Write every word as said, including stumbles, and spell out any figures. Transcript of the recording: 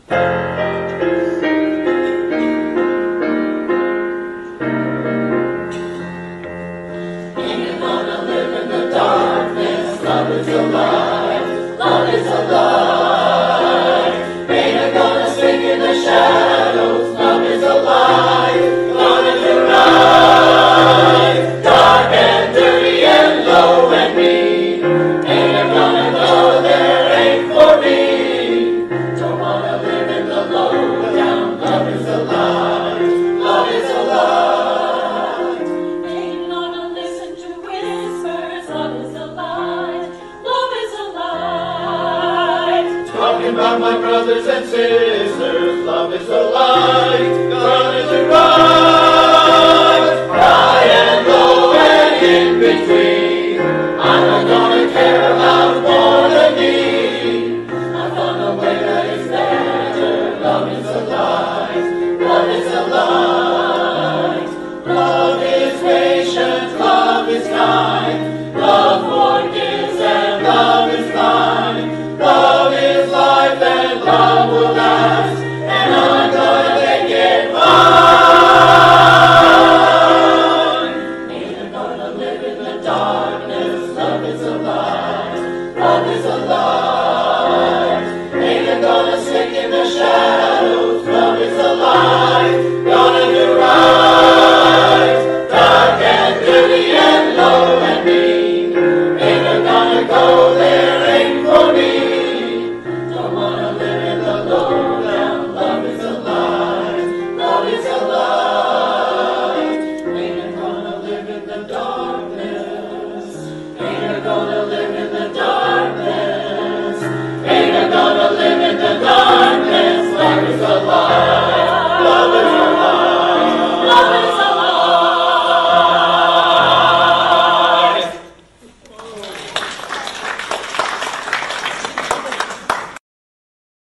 Ain't gonna live in the darkness, love is alive, love is alive. Ain't gonna sink in the shadows, love is alive, love is alive. Dark and dirty and low and mean, ain't gonna go there, ain't for me. Don't wanna live in the low down, love is alive, love is alive. Ain't gonna listen to whispers, love is alive, love is alive. Talking about my brothers and sisters, love is alive, love is alive. High and low and in between, I'm not gonna care about more than me. I found a way that is better, love is alive, love is alive. Love is patient, love is kind, love forgives and love is blind. Love is life and love will last.